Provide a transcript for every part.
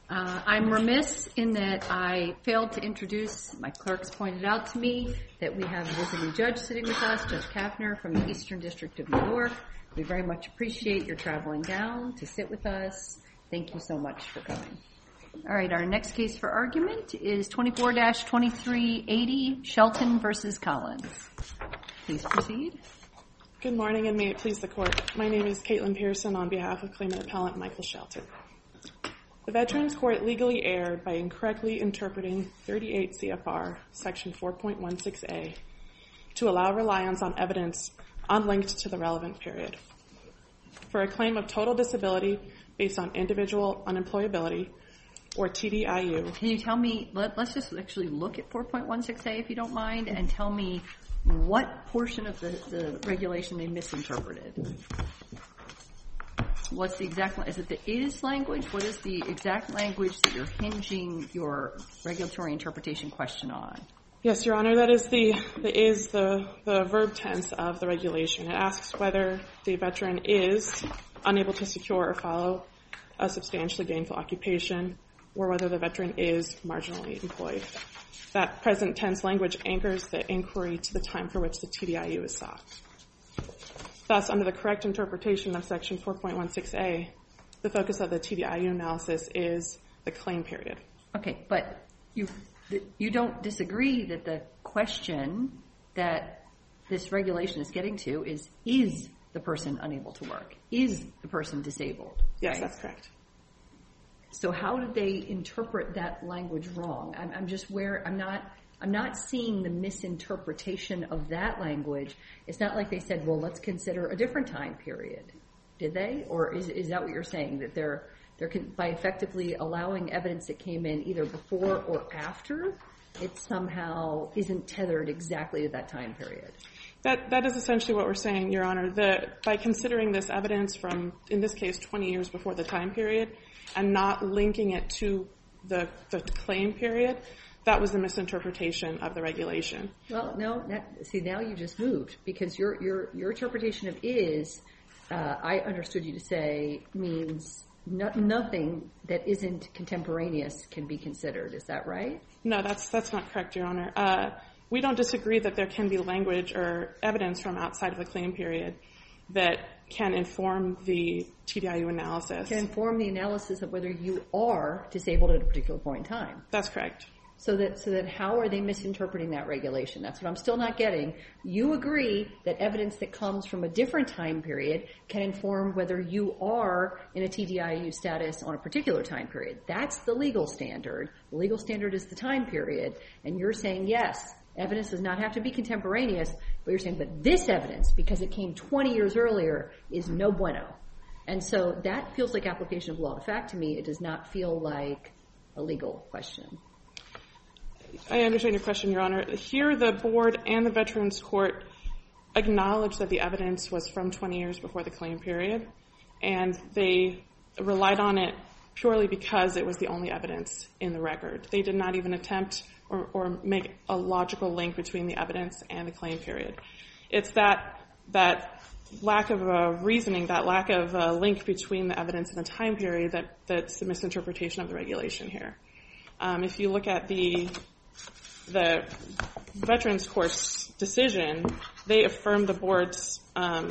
I'm remiss in that I failed to introduce, my clerks pointed out to me, that we have a visiting judge sitting with us, Judge Kaffner from the Eastern District of New York. We very much appreciate your traveling down to sit with us. Thank you so much for coming. All right, our next case for argument is 24-2380, Shelton v. Collins. Please proceed. Good morning, and may it please the Court. My name is Caitlin Pearson on behalf of claimant appellant Michael Shelton. The Veterans Court legally erred by incorrectly interpreting 38 CFR Section 4.16a to allow reliance on evidence unlinked to the relevant period. For a claim of total disability based on individual unemployability, or TDIU. Can you tell me, let's just actually look at 4.16a if you don't mind, and tell me what portion of the regulation they misinterpreted. What's the exact, is it the is language? What is the exact language that you're hinging your regulatory interpretation question on? Yes, Your Honor, that is the verb tense of the regulation. It asks whether the veteran is unable to secure or follow a substantially gainful occupation, or whether the veteran is marginally employed. That present tense language anchors the inquiry to the time for which the TDIU is sought. Thus, under the correct interpretation of Section 4.16a, the focus of the TDIU analysis is the claim period. Okay, but you don't disagree that the question that this regulation is getting to is the person unable to work? Is the person disabled? Yes, right? That's correct. So how did they interpret that language wrong? I'm not seeing the misinterpretation of that language. It's not like they said, well, let's consider a different time period. Did they? Or is that what you're saying, that they're by effectively allowing evidence that came in either before or after, it somehow isn't tethered exactly to that time period? That is essentially what we're saying, Your Honor. By considering this evidence from, in this case, 20 years before the time period, and not linking it to the claim period, that was the misinterpretation of the regulation. Well, no. Now you just moved, because your interpretation of is, I understood you to say, means nothing that isn't contemporaneous can be considered. Is that right? No, that's not correct, Your Honor. We don't disagree that there can be language or evidence from outside of the claim period that can inform the TDIU analysis. Can inform the analysis of whether you are disabled at a particular point in time. That's correct. So that how are they misinterpreting that regulation? That's what I'm still not getting. You agree that evidence that comes from a different time period can inform whether you are in a TDIU status on a particular time period. That's the legal standard. The legal standard is the time period. And you're saying, yes, evidence does not have to be contemporaneous, but you're saying, but this evidence, because it came 20 years earlier, is no bueno. And so that feels like application of law to fact to me. It does not feel like a legal question. I understand your question, Your Honor. Here, the board and the Veterans Court acknowledged that the evidence was from 20 years before the claim period, and they relied on it purely because it was the only evidence in the record. They did not even attempt or make a logical link between the evidence and the claim period. It's that lack of reasoning, that lack of link between the evidence and the time period that's the misinterpretation of the regulation here. If you look at the Veterans Court's decision, they affirmed the board's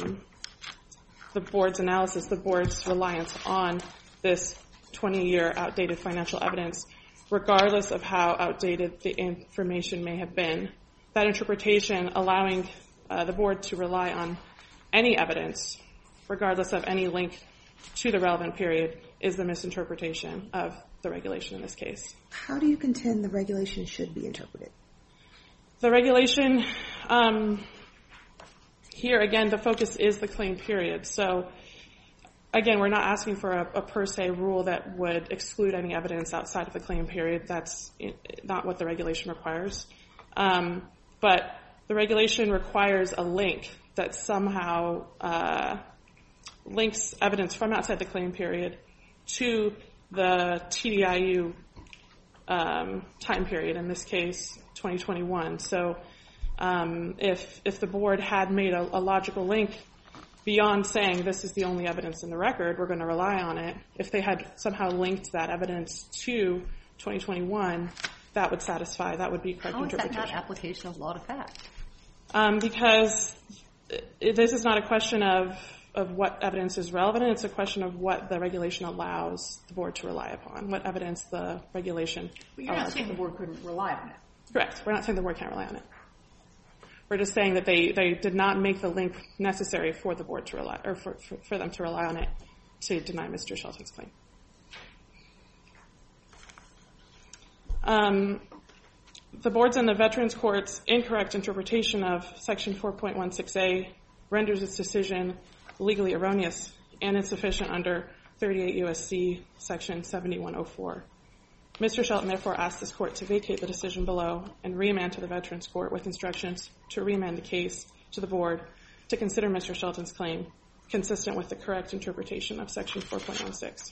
analysis, the board's reliance on this 20-year outdated financial evidence, regardless of how outdated the information may have been. That interpretation, allowing the board to rely on any evidence, regardless of any link to the relevant period, is the misinterpretation of the regulation in this case. How do you contend the regulation should be interpreted? The regulation, here again, the focus is the claim period. So, again, we're not asking for a per se rule that would exclude any evidence outside of the claim period. That's not what the regulation requires. But the regulation requires a link that somehow links evidence from outside the claim period to the TDIU time period, in this case, 2021. So if the board had made a logical link beyond saying this is the only evidence in the record, we're going to rely on it, if they had somehow linked that evidence to 2021, that would satisfy, that would be correct interpretation. How is that not application of law to fact? Because this is not a question of what evidence is relevant. It's a question of what the regulation allows the board to rely upon, what evidence the regulation But you're not saying the board couldn't rely on it. Correct. We're not saying the board can't rely on it. We're just saying that they did not make the link necessary for the board to rely, or for them to rely on it to deny Mr. Shelton's claim. The board's and the Veterans Court's incorrect interpretation of Section 4.16a renders its decision legally erroneous and insufficient under 38 U.S.C. Section 7104. Mr. Shelton therefore asked this court to vacate the decision below and remand to the Veterans Court with instructions to remand the case to the board to consider Mr. Shelton's claim consistent with the correct interpretation of Section 4.16.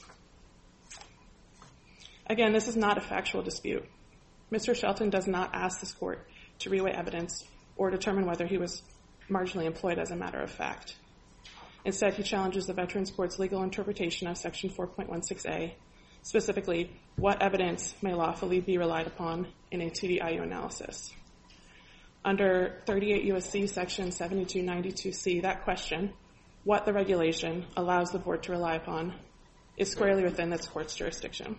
Again, this is not a factual dispute. Mr. Shelton does not ask this court to reweigh evidence or determine whether he was marginally employed as a matter of fact. Instead, he challenges the Veterans Court's legal interpretation of Section 4.16a, specifically what evidence may lawfully be relied upon in a TDIU analysis. Under 38 U.S.C. Section 7292C, that question, what the regulation allows the board to rely upon, is squarely within this court's jurisdiction.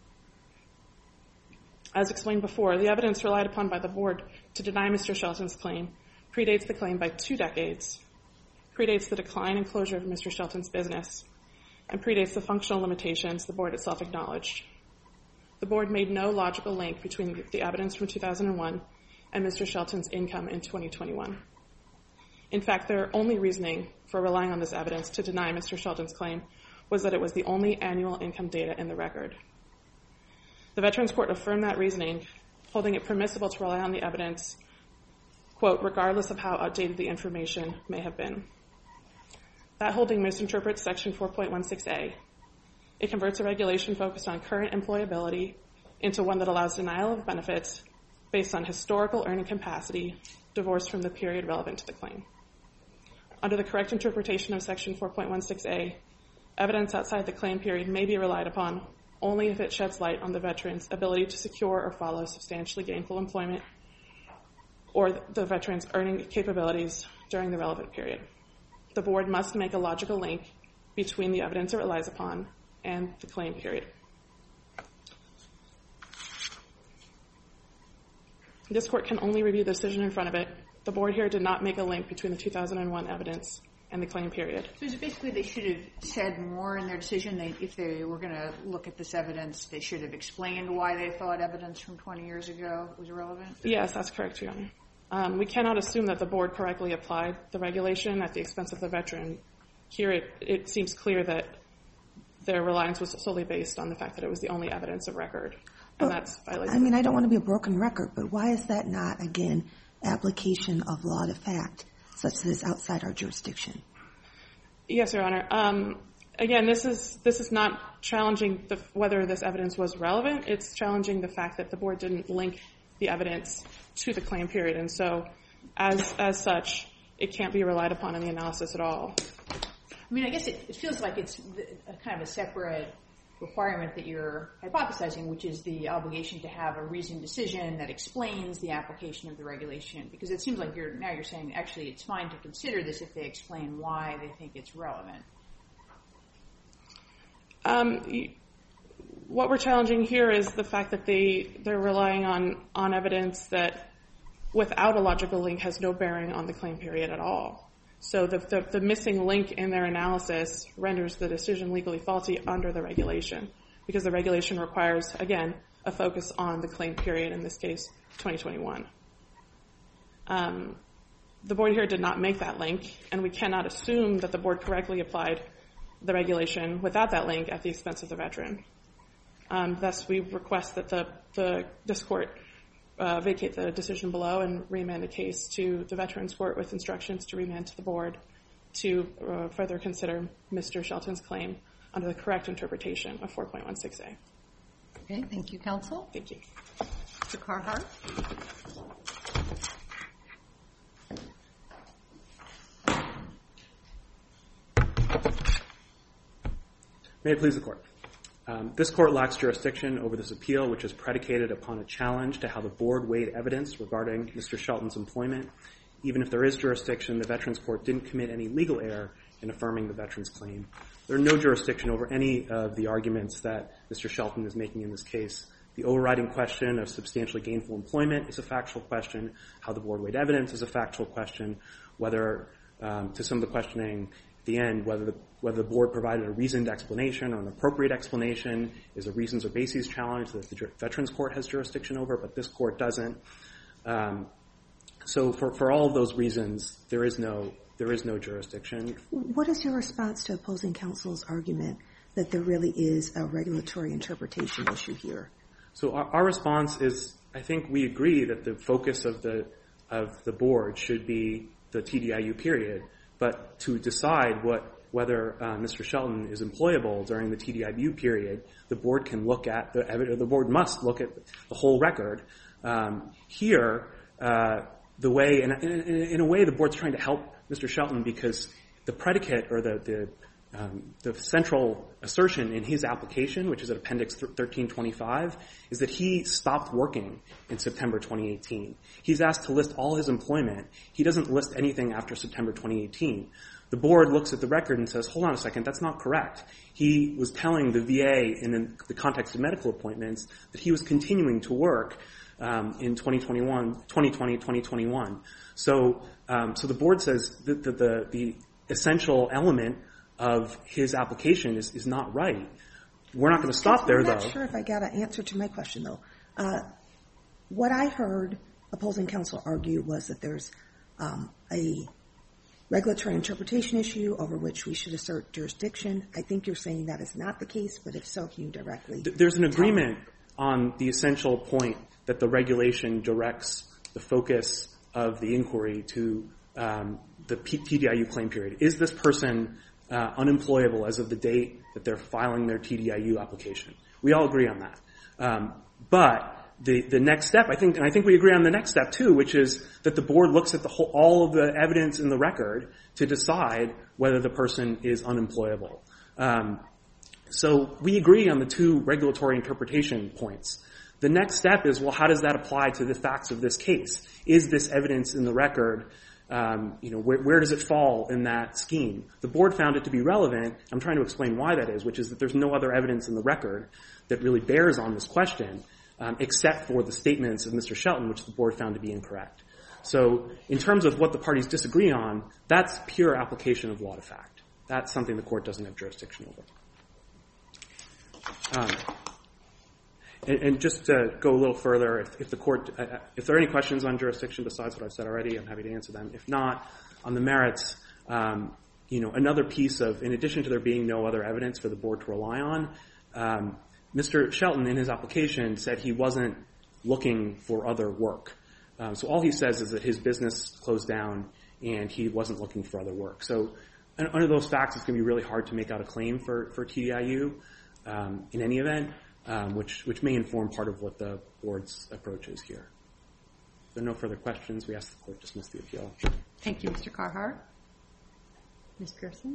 As explained before, the evidence relied upon by the board to deny Mr. Shelton's claim predates the claim by 2 decades, predates the decline and closure of Mr. Shelton's business, and predates the functional limitations the board itself acknowledged. The board made no logical link between the evidence from 2001 and Mr. Shelton's income in 2021. In fact, their only reasoning for relying on this evidence to deny Mr. Shelton's claim was that it was the only annual income data in the record. The Veterans Court affirmed that reasoning, holding it permissible to rely on the evidence, quote, regardless of how outdated the information may have been. That holding misinterprets Section 4.16a. It converts a regulation focused on current employability into one that allows denial of benefits based on historical earning capacity divorced from the period relevant to the claim. Under the correct interpretation of Section 4.16a, evidence outside the claim period may be relied upon only if it sheds light on the veteran's ability to secure or follow substantially gainful employment or the veteran's earning capabilities during the relevant period. The board must make a logical link between the evidence it relies upon and the claim period. This court can only review the decision in front of it. The board here did not make a link between the 2001 evidence and the claim period. So is it basically they should have said more in their decision? If they were going to look at this evidence, they should have explained why they thought evidence from 20 years ago was irrelevant? Yes, that's correct, Your Honor. We cannot assume that the board correctly applied the regulation at the expense of the veteran. Here it seems clear that their reliance was solely based on the fact that it was the only evidence of record. And that's violated. I mean, I don't want to be a broken record, but why is that not, again, application of law to fact, such that it's outside our jurisdiction? Yes, Your Honor. Again, this is not challenging whether this evidence was relevant. It's challenging the fact that the board didn't link the evidence to the claim period. And so, as such, it can't be relied upon in the analysis at all. I mean, I guess it feels like it's a kind of a separate requirement that you're hypothesizing, which is the obligation to have a reasoned decision that explains the application of the regulation. Because it seems like you're saying, actually, it's fine to consider this if they explain why they think it's relevant. What we're challenging here is the fact that they're relying on evidence that, without a logical link, has no bearing on the claim period at all. So the missing link in their analysis renders the decision legally faulty under the regulation, because the regulation requires, again, a focus on the claim period, in this case, 2021. The board here did not make that link, and we cannot assume that the board correctly applied the regulation without that link at the expense of the veteran. Thus, we request that this court vacate the decision below and remand the case to the Veterans Court with instructions to remand to the board to further consider Mr. Shelton's claim under the correct interpretation of 4.16a. Okay, thank you, counsel. Thank you. Mr. Carhart. May it please the Court. This Court lacks jurisdiction over this appeal, which is predicated upon a challenge to how the Board weighed evidence regarding Mr. Shelton's employment. Even if there is jurisdiction, the Veterans Court didn't commit any legal error in affirming the veteran's claim. There are no jurisdiction over any of the arguments that Mr. Shelton is making in this case. The overriding question of substantially gainful employment is a factual question. How the Board weighed evidence is a factual question. Whether, to some of the questioning at the end, whether the Board provided a reasoned explanation or an appropriate explanation is a reasons or bases challenge that the Veterans Court has jurisdiction over, but this Court doesn't. So for all of those reasons, there is no jurisdiction. What is your response to opposing counsel's argument that there really is a regulatory interpretation issue here? So our response is, I think we agree that the focus of the Board should be the TDIU period, but to decide whether Mr. Shelton is employable during the TDIU period, the Board can look at the Board must look at the whole record. Here, the way, in a way, the Board's trying to help Mr. Shelton because the predicate or the central assertion in his application, which is at Appendix 1325, is that he stopped working in September 2018. He's asked to list all his employment. He doesn't list anything after September 2018. The Board looks at the record and says, hold on a second, that's not correct. He was telling the VA in the context of medical appointments that he was continuing to work in 2021. So the Board says that the essential element of his application is not right. We're not going to stop there, though. I'm not sure if I got an answer to my question, though. What I heard opposing counsel argue was that there's a regulatory interpretation issue over which we should assert jurisdiction. I think you're saying that is not the case, but if so, can you directly There's an agreement on the essential point that the regulation directs the focus of the inquiry to the TDIU claim period. Is this person unemployable as of the date that they're filing their TDIU application? We all agree on that. But the next step, I think we agree on the next step too, which is that the Board looks at all of the evidence in the record to decide whether the person is unemployable. So we agree on the two regulatory interpretation points. The next step is, well, how does that apply to the facts of this case? Is this evidence in the record, where does it fall in that scheme? The Board found it to be relevant. I'm trying to explain why that is, which is that there's no other evidence in the record that really bears on this question, except for the statements of Mr. Shelton, which the Board found to be incorrect. So in terms of what the parties disagree on, that's pure application of law to fact. That's something the Court doesn't have jurisdiction over. And just to go a little further, if the Court, if there are any questions on jurisdiction besides what I've said already, I'm happy to answer them. If not, on the merits, another piece of, in addition to there being no other evidence for the Board to rely on, Mr. Shelton in his application said he wasn't looking for other work. So all he says is that his business closed down and he wasn't looking for other work. So under those facts, it's going to be really hard to make out a claim for TDIU in any event. Which may inform part of what the Board's approach is here. If there are no further questions, we ask the Court dismiss the appeal. Thank you, Mr. Carhart. Ms. Pearson?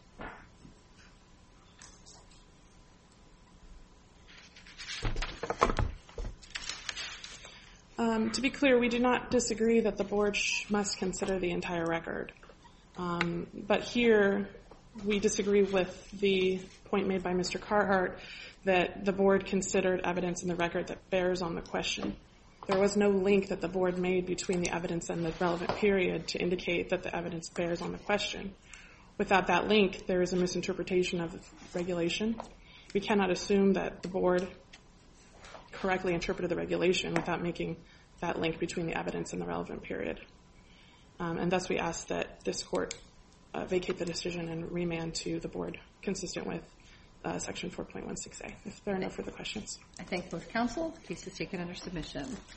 To be clear, we do not disagree that the Board must consider the entire record. But here, we disagree with the point made by Mr. Carhart that the Board considered evidence in the record that bears on the question. There was no link that the Board made between the evidence and the relevant period to indicate that the evidence bears on the question. Without that link, there is a misinterpretation of the regulation. We cannot assume that the Board correctly interpreted the regulation without making that link between the evidence and the relevant period. And thus we ask that this Court vacate the decision and remand to the Board consistent with Section 4.16a. If there are no further questions. I thank both counsel. The case is taken under submission.